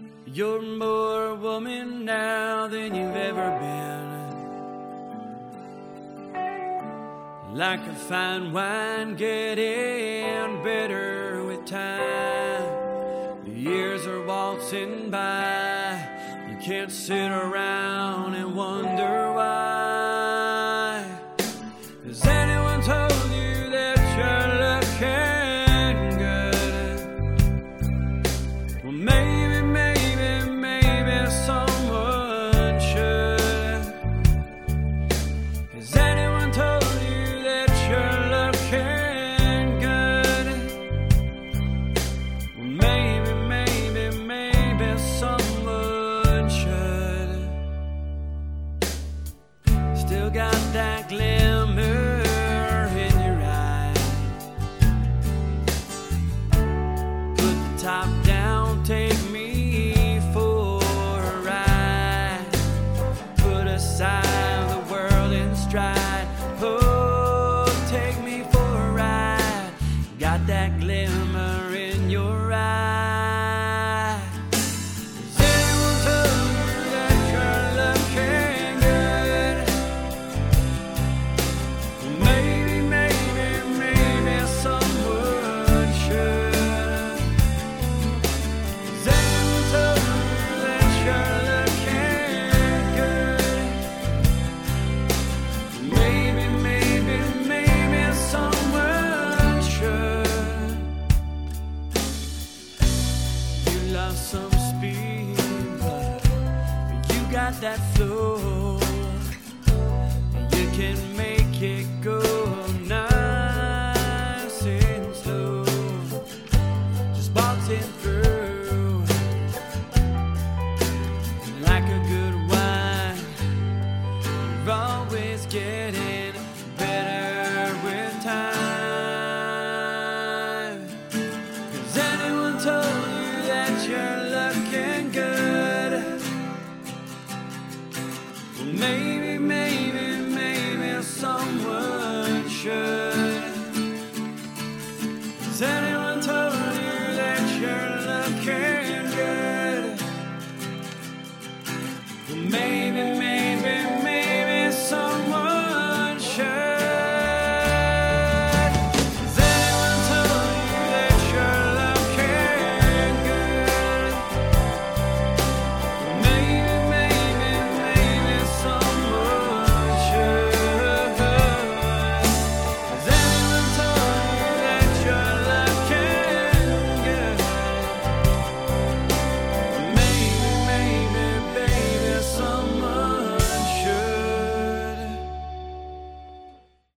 You're more woman now than you've ever been. Like a fine wine getting better with time. The years are waltzing by. You can't sit around and wonder why. Has anyone told you that you're looking good? Well, maybe someone should. Has anyone told you that you're looking good? Well, maybe someone should. Still got that glimmer in your eye. Put the top down, take me for a ride. Put aside the world in stride. Oh, take me for a ride. Got that glimmer in your eye. Has anyone told you that you're looking good? Maybe someone should. Has anyone told you that you're looking good? Maybe someone should. You lost some speed, but you got that flow. You can make